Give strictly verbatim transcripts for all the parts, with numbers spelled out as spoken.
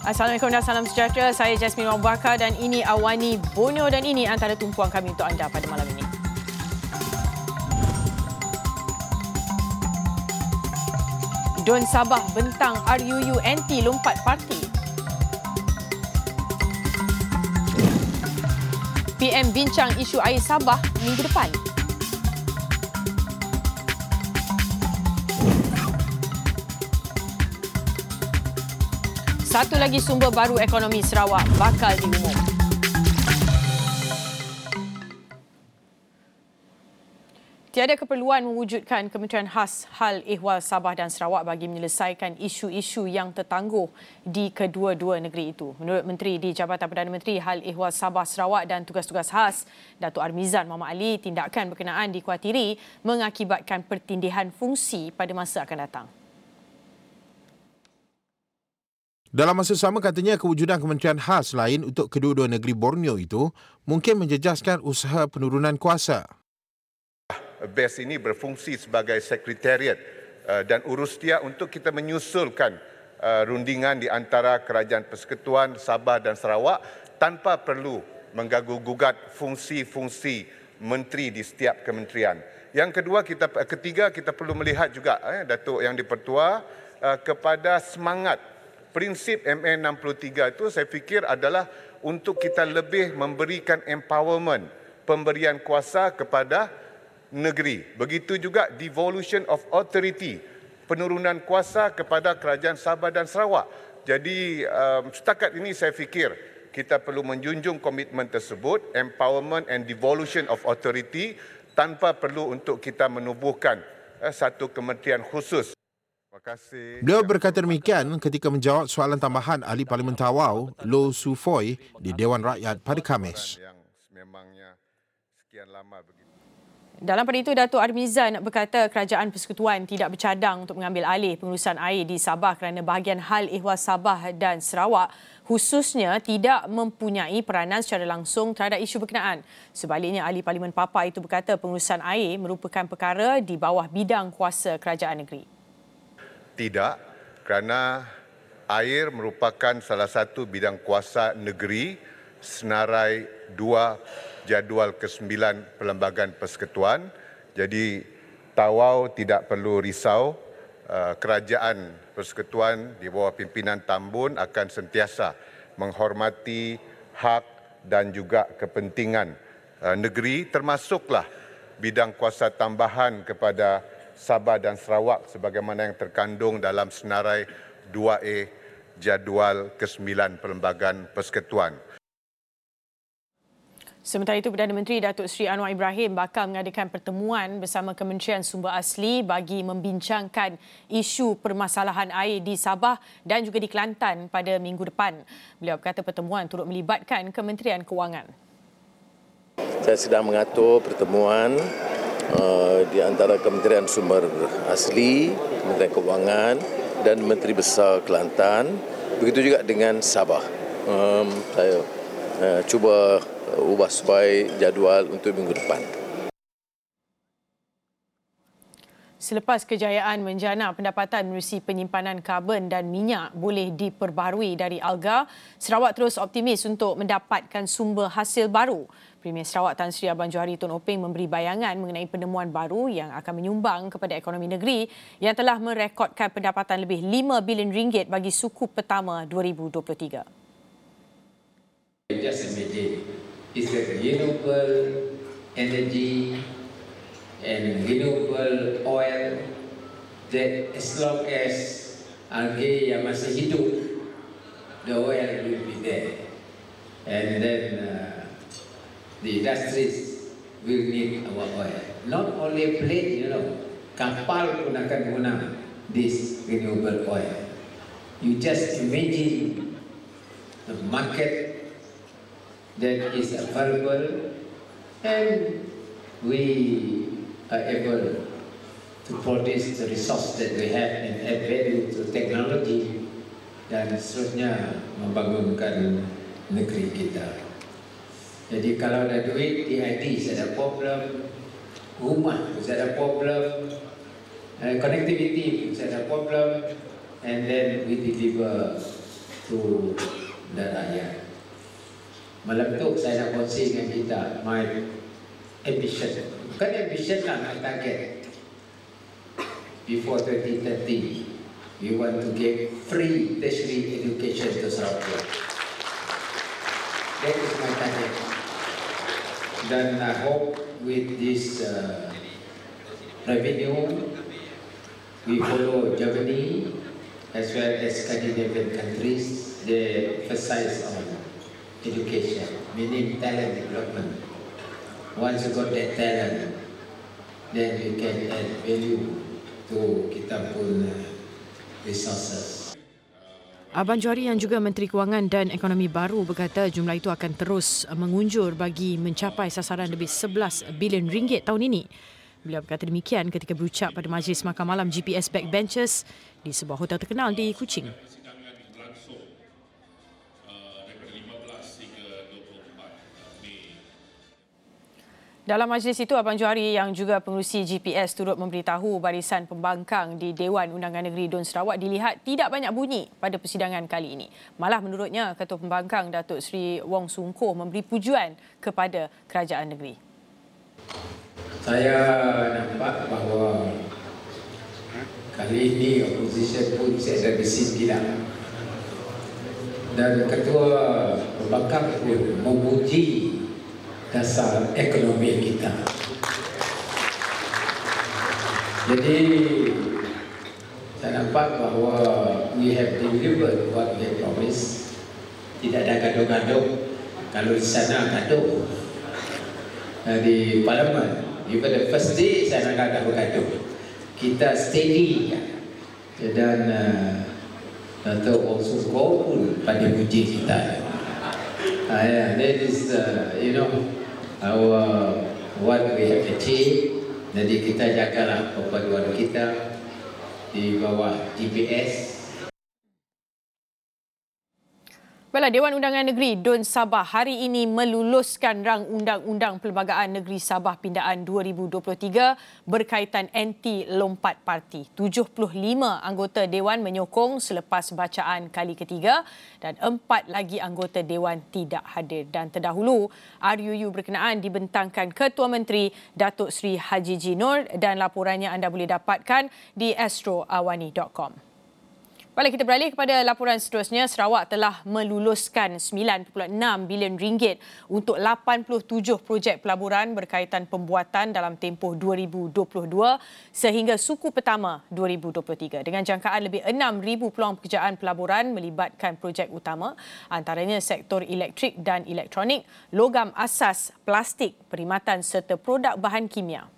Assalamualaikum dan salam sejahtera. Saya Jasmine Abu Bakar dan ini Awani Borneo dan ini antara tumpuan kami untuk anda pada malam ini. Don Sabah bentang R U U anti lompat parti. P M bincang isu air Sabah minggu depan. Satu lagi sumber baru ekonomi Sarawak bakal diumum. Tiada keperluan mewujudkan Kementerian Khas Hal Ehwal Sabah dan Sarawak bagi menyelesaikan isu-isu yang tertangguh di kedua-dua negeri itu. Menurut Menteri di Jabatan Perdana Menteri Hal Ehwal Sabah Sarawak dan Tugas-Tugas Khas, Datuk Armizan Muhammad Ali, tindakan berkenaan dikhawatiri mengakibatkan pertindihan fungsi pada masa akan datang. Dalam masa sama, katanya kewujudan kementerian khas lain untuk kedua-dua negeri Borneo itu mungkin menjejaskan usaha penurunan kuasa. B E S ini berfungsi sebagai sekretariat dan urus dia untuk kita menyusulkan rundingan di antara Kerajaan Persekutuan Sabah dan Sarawak tanpa perlu mengganggu-gugat fungsi-fungsi menteri di setiap kementerian. Yang kedua, kita ketiga kita perlu melihat juga eh, Datuk Yang di-Pertua eh, kepada semangat prinsip M A enam puluh tiga itu saya fikir adalah untuk kita lebih memberikan empowerment, pemberian kuasa kepada negeri. Begitu juga devolution of authority, penurunan kuasa kepada Kerajaan Sabah dan Sarawak. Jadi um, setakat ini saya fikir kita perlu menjunjung komitmen tersebut, empowerment and devolution of authority, tanpa perlu untuk kita menubuhkan eh, satu kementerian khusus. Beliau berkata demikian ketika menjawab soalan tambahan Ahli Parlimen Tawau, Low Su Foy, di Dewan Rakyat pada Khamis. Dalam pada itu, Datuk Armizan berkata Kerajaan Persekutuan tidak bercadang untuk mengambil alih pengurusan air di Sabah kerana bahagian hal ehwal Sabah dan Sarawak khususnya tidak mempunyai peranan secara langsung terhadap isu berkenaan. Sebaliknya, Ahli Parlimen Papa itu berkata pengurusan air merupakan perkara di bawah bidang kuasa kerajaan negeri. Tidak, kerana air merupakan salah satu bidang kuasa negeri senarai dua jadual kesembilan Perlembagaan Persekutuan. Jadi Tawau tidak perlu risau, Kerajaan Persekutuan di bawah pimpinan Tambun akan sentiasa menghormati hak dan juga kepentingan negeri, termasuklah bidang kuasa tambahan kepada Sabah dan Sarawak sebagaimana yang terkandung dalam senarai dua A jadual kesembilan Perlembagaan Persekutuan. Sementara itu, Perdana Menteri Datuk Seri Anwar Ibrahim bakal mengadakan pertemuan bersama Kementerian Sumber Asli bagi membincangkan isu permasalahan air di Sabah dan juga di Kelantan pada minggu depan. Beliau berkata pertemuan turut melibatkan Kementerian Kewangan. Saya sedang mengatur pertemuan Uh, di antara Kementerian Sumber Asli, Kementerian Kewangan dan Menteri Besar Kelantan, begitu juga dengan Sabah. Um, saya uh, cuba uh, ubah suai jadual untuk minggu depan. Selepas kejayaan menjana pendapatan menerusi penyimpanan karbon dan minyak boleh diperbarui dari alga, Sarawak terus optimis untuk mendapatkan sumber hasil baru. Premier Sarawak Tan Sri Abang Johari Tun Openg memberi bayangan mengenai penemuan baru yang akan menyumbang kepada ekonomi negeri yang telah merekodkan pendapatan lebih lima bilion ringgit bagi suku pertama dua ribu dua puluh tiga. Just imagine, it's a renewable energy and renewable oil that as long as algae yang masih hidup, the oil will be there. And then uh, the industries will need our oil. Not only plane, you know, kapal pun akan guna this renewable oil. You just imagine the market that is available and we are able to produce the resource that we have and add value to technology dan seterusnya membangunkan negeri kita. Jadi kalau ada duit, D I T saya ada problem, rumah saya ada problem, connectivity saya ada problem, and then we deliver to the rakyat. Malam tu saya nak kongsi dengan kita my ambition. Bukan ambition lah, my target. Before twenty thirty, we want to give free tertiary education to Sarawak. That is my target. Dan I hope with this uh, revenue, we follow Germany as well as Scandinavian countries. They emphasize on education, meaning talent development. Once you got that talent, then you can add value to kita pun resources. Abang Johari yang juga Menteri Kewangan dan Ekonomi Baru berkata jumlah itu akan terus mengunjur bagi mencapai sasaran lebih sebelas bilion ringgit tahun ini. Beliau berkata demikian ketika berucap pada Majlis Makan Malam G P S Backbenchers di sebuah hotel terkenal di Kuching. Dalam majlis itu, Abang Johari yang juga pengerusi G P S turut memberitahu barisan pembangkang di Dewan Undangan Negeri Dun Sarawak dilihat tidak banyak bunyi pada persidangan kali ini. Malah menurutnya, Ketua Pembangkang Datuk Seri Wong Soon Koh memberi pujuan kepada kerajaan negeri. Saya nampak bahawa kali ini oposisi pun saya ada besi gila. Dan Ketua Pembangkang pun memuji dasar ekonomi kita. Jadi saya nampak bahawa we have delivered what we promised. Tidak ada gaduh-gaduh. Kalau di sana gaduh di parlimen, even the first day saya nak gaduh-gaduh. Kita steady dan uh, Datuk Wong Soon Koh pun pada puji kita. Uh, yeah, that is uh, you know our what we have achieved. Jadi kita jagalah perpaduan kita di bawah G P S. Baiklah, Dewan Undangan Negeri Dun Sabah hari ini meluluskan rang Undang-Undang Perlembagaan Negeri Sabah Pindaan dua ribu dua puluh tiga berkaitan anti lompat parti. tujuh puluh lima anggota Dewan menyokong selepas bacaan kali ketiga dan empat lagi anggota Dewan tidak hadir. Dan terdahulu, R U U berkenaan dibentangkan Ketua Menteri Datuk Seri Haji G. Nur dan laporannya anda boleh dapatkan di astro awani dot com. Baiklah, kita beralih kepada laporan seterusnya. Sarawak telah meluluskan sembilan perpuluhan enam bilion ringgit untuk lapan puluh tujuh projek pelaburan berkaitan pembuatan dalam tempoh dua ribu dua puluh dua sehingga suku pertama dua ribu dua puluh tiga dengan jangkaan lebih enam ribu peluang pekerjaan pelaburan melibatkan projek utama antaranya sektor elektrik dan elektronik, logam asas, plastik, perkhidmatan serta produk bahan kimia.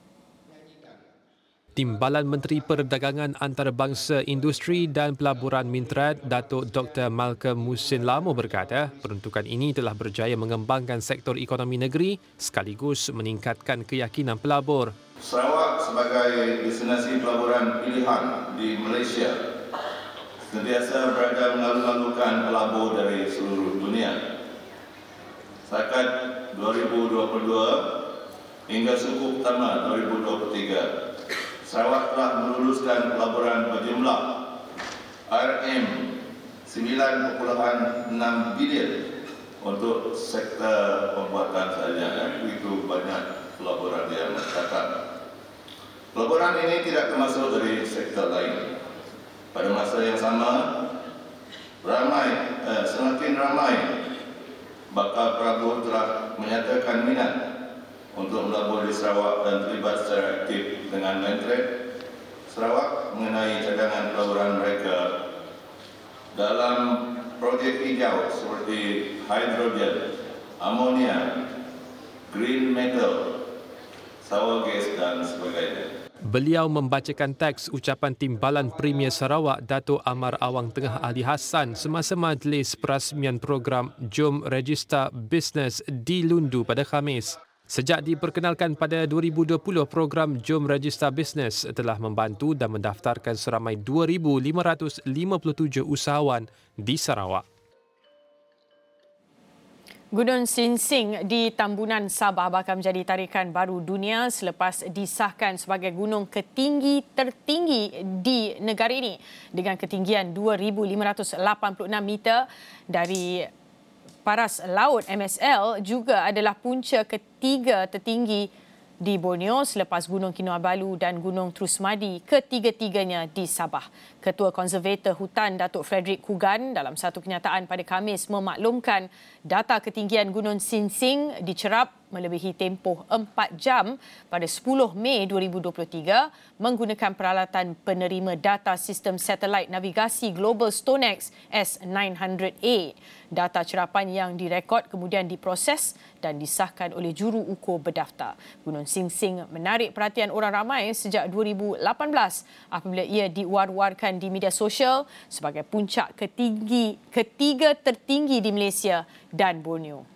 Timbalan Menteri Perdagangan Antarabangsa Industri dan Pelaburan Mintrat, Datuk Doktor Malcolm Musin Lamo berkata, peruntukan ini telah berjaya mengembangkan sektor ekonomi negeri sekaligus meningkatkan keyakinan pelabur. Sarawak sebagai destinasi pelaburan pilihan di Malaysia sentiasa berada mengalu-alukan pelabur dari seluruh dunia. Setakat dua ribu dua puluh dua hingga suku pertama dua ribu dua puluh tiga, Sarawak telah meluluskan pelaburan berjumlah R M sembilan perpuluhan enam bilion untuk sektor pembuatan sahaja. Begitu banyak pelaburan yang masyarakat. Pelaburan ini tidak termasuk dari sektor lain. Pada masa yang sama, ramai, eh, semakin ramai bakal pelabur telah menyatakan minat untuk melabur di Sarawak dan terlibat secara aktif dengan Menteri Sarawak mengenai cadangan pelaburan mereka dalam projek hijau seperti hidrogen, amonia, green metal, sour gas dan sebagainya. Beliau membacakan teks ucapan Timbalan Premier Sarawak Datuk Amar Awang Tengah Ali Hassan semasa majlis perasmian program Jom Register Bisnes di Lundu pada Khamis. Sejak diperkenalkan pada dua ribu dua puluh, program Jom Register Bisnes telah membantu dan mendaftarkan seramai dua ribu lima ratus lima puluh tujuh usahawan di Sarawak. Gunung Sinsing di Tambunan, Sabah bakal menjadi tarikan baru dunia selepas disahkan sebagai gunung ketinggi tertinggi di negara ini dengan ketinggian dua ribu lima ratus lapan puluh enam meter dari paras laut. M S L juga adalah punca ketiga tertinggi di Borneo selepas Gunung Kinabalu dan Gunung Trusmadi, ketiga-tiganya di Sabah. Ketua Konservator Hutan Datuk Frederick Kugan dalam satu kenyataan pada Khamis memaklumkan data ketinggian Gunung Sinsing dicerap melebihi tempoh empat jam pada sepuluh Mei dua ribu dua puluh tiga menggunakan peralatan penerima data sistem satelit navigasi global StoneX S sembilan ratus A. Data cerapan yang direkod kemudian diproses dan disahkan oleh juru ukur berdaftar. Gunung Sinsing menarik perhatian orang ramai sejak dua ribu lapan belas apabila ia diwar-warkan di media sosial sebagai puncak ketinggi, ketiga tertinggi di Malaysia dan Borneo.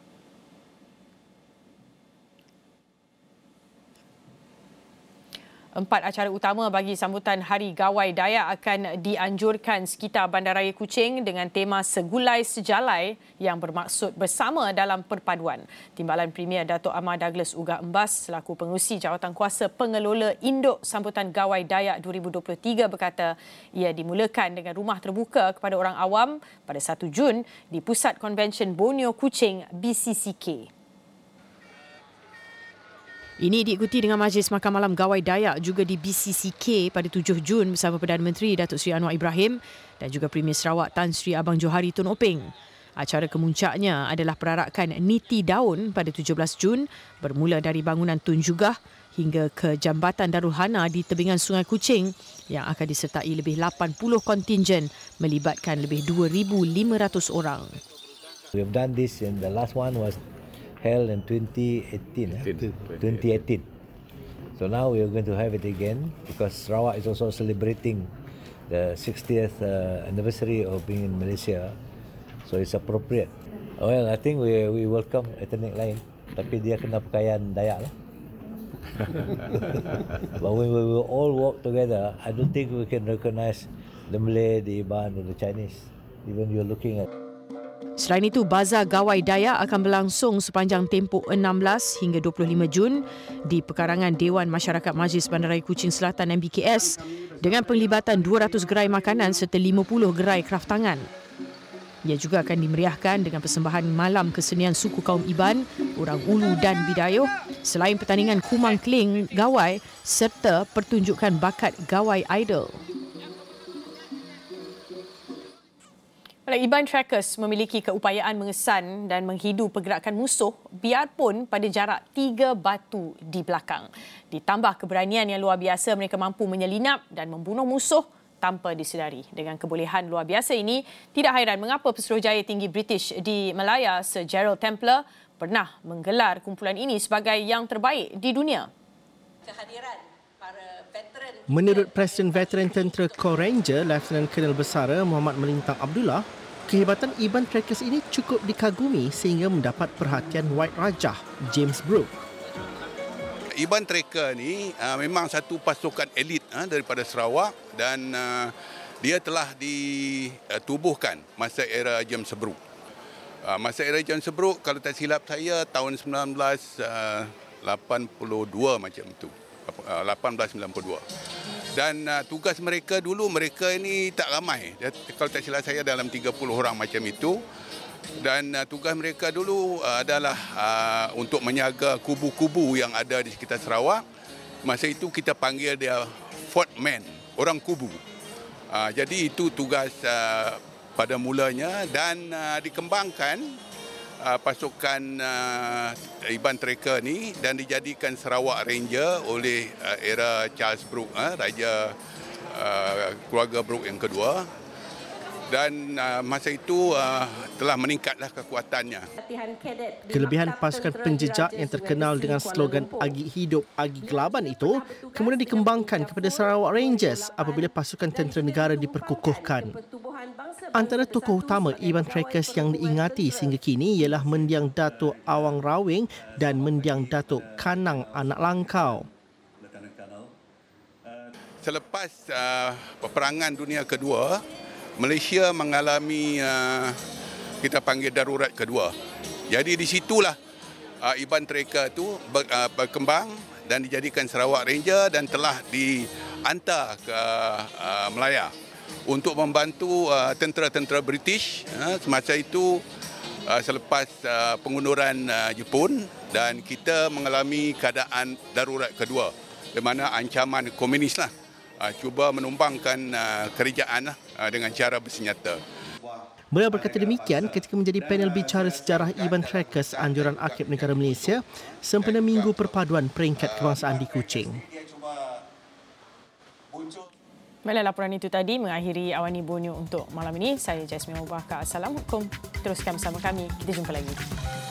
Empat acara utama bagi sambutan Hari Gawai Dayak akan dianjurkan sekitar Bandaraya Kuching dengan tema Segulai Sejalai yang bermaksud bersama dalam perpaduan. Timbalan Premier Datuk Amar Douglas Ugah Embas selaku pengerusi Jawatankuasa Pengelola Induk Sambutan Gawai Dayak dua ribu dua puluh tiga berkata ia dimulakan dengan rumah terbuka kepada orang awam pada satu Jun di Pusat Konvensyen Borneo Kuching B C C K. Ini diikuti dengan Majlis Makan Malam Gawai Dayak juga di B C C K pada tujuh Jun bersama Perdana Menteri Datuk Seri Anwar Ibrahim dan juga Premier Sarawak Tan Sri Abang Johari Tun Openg. Acara kemuncaknya adalah perarakan Niti Daun pada tujuh belas Jun bermula dari bangunan Tun Jugah hingga ke Jambatan Darul Hana di tebingan Sungai Kuching yang akan disertai lebih lapan puluh kontingen melibatkan lebih dua ribu lima ratus orang. We have done this and the last one was held in twenty eighteen. twenty eighteen. So now we are going to have it again because Sarawak is also celebrating the sixtieth uh, anniversary of being in Malaysia. So it's appropriate. Well, I think we we welcome ethnic lain, tapi dia kena pakaian Dayak lah. But when we will all walk together, I don't think we can recognize the Malay, the Iban, or the Chinese. Even you're looking at. Selain itu, Bazar Gawai Dayak akan berlangsung sepanjang tempoh enam belas hingga dua puluh lima Jun di pekarangan Dewan Masyarakat Majlis Bandaraya Kuching Selatan M B K S dengan penglibatan dua ratus gerai makanan serta lima puluh gerai kraftangan. Ia juga akan dimeriahkan dengan persembahan malam kesenian suku kaum Iban, orang Ulu dan Bidayuh selain pertandingan Kumang Keling Gawai serta pertunjukan bakat Gawai Idol. Iban Trackers memiliki keupayaan mengesan dan menghidu pergerakan musuh biarpun pada jarak tiga batu di belakang. Ditambah keberanian yang luar biasa, mereka mampu menyelinap dan membunuh musuh tanpa disedari. Dengan kebolehan luar biasa ini, tidak hairan mengapa Pesuruhjaya Tinggi British di Malaya, Sir Gerald Templer, pernah menggelar kumpulan ini sebagai yang terbaik di dunia. Kehadiran para veteran. Menurut Presiden Veteran Tentera Corps Ranger, Lieutenant Colonel Besara Muhammad Melintang Abdullah, kehebatan Iban Trackers ini cukup dikagumi sehingga mendapat perhatian White Rajah, James Brooke. Iban Tracker ni uh, memang satu pasukan elit uh, daripada Sarawak dan uh, dia telah ditubuhkan masa era James Brooke. Uh, masa era James Brooke, kalau tak silap saya, tahun sembilan belas lapan puluh dua macam itu. Uh, lapan belas sembilan puluh dua. Dan uh, tugas mereka dulu, mereka ini tak ramai. Kalau tak silap saya dalam tiga puluh orang macam itu. Dan uh, tugas mereka dulu uh, adalah uh, untuk menjaga kubu-kubu yang ada di sekitar Sarawak. Masa itu kita panggil dia Fort Man, orang kubu. Uh, jadi itu tugas uh, pada mulanya dan uh, dikembangkan Uh, pasukan uh, Iban Tracker ni dan dijadikan Sarawak Ranger oleh uh, era Charles Brooke, uh, Raja uh, keluarga Brooke yang kedua. Dan uh, masa itu uh, telah meningkatlah kekuatannya. Kelebihan pasukan penjejak yang terkenal dengan slogan Agi Hidup, Agi Gelaban itu kemudian dikembangkan kepada Sarawak Rangers apabila pasukan tentera negara diperkukuhkan. Antara tokoh utama Iban Trackers yang diingati sehingga kini ialah Mendiang Datuk Awang Rawing dan Mendiang Datuk Kanang Anak Langkau. Selepas uh, peperangan dunia kedua, Malaysia mengalami uh, kita panggil darurat kedua. Jadi di situlah uh, Iban Tracker tu ber, uh, berkembang dan dijadikan Sarawak Ranger dan telah dihantar ke uh, Melaya untuk membantu uh, tentera-tentera British uh, semasa itu uh, selepas uh, pengunduran uh, Jepun, dan kita mengalami keadaan darurat kedua di mana ancaman komunis lah uh, cuba menumbangkan uh, kerajaan uh, dengan cara bersenjata. Beliau berkata demikian ketika menjadi panel bicara sejarah Iban Trackers Anjuran Akib Negara Malaysia sempena Minggu Perpaduan Peringkat Kebangsaan di Kuching. Baiklah, laporan itu tadi mengakhiri Awani Borneo untuk malam ini. Saya Jasmine Mubahka. Assalamualaikum. Teruskan bersama kami. Kita jumpa lagi.